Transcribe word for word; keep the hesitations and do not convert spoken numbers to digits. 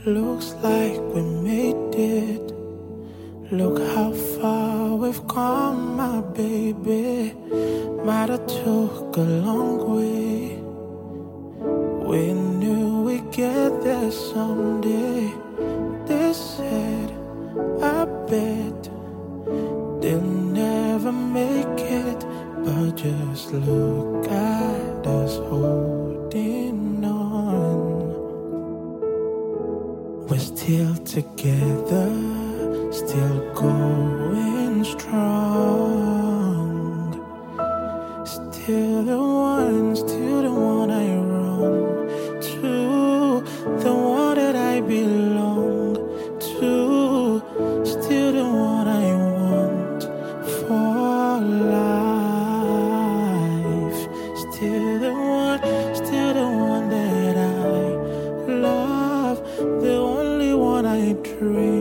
Looks like we made it. Look how far we've come, my baby. Might have took a long way. We knew we'd get there someday. They said, I bet they'll never make it. But just look at us holding on. We're still together, still going strong. Still the one, still the one I run to, the one that I belong to. Still the one I want for life. Still the one, still the one that I love, the only one I dream.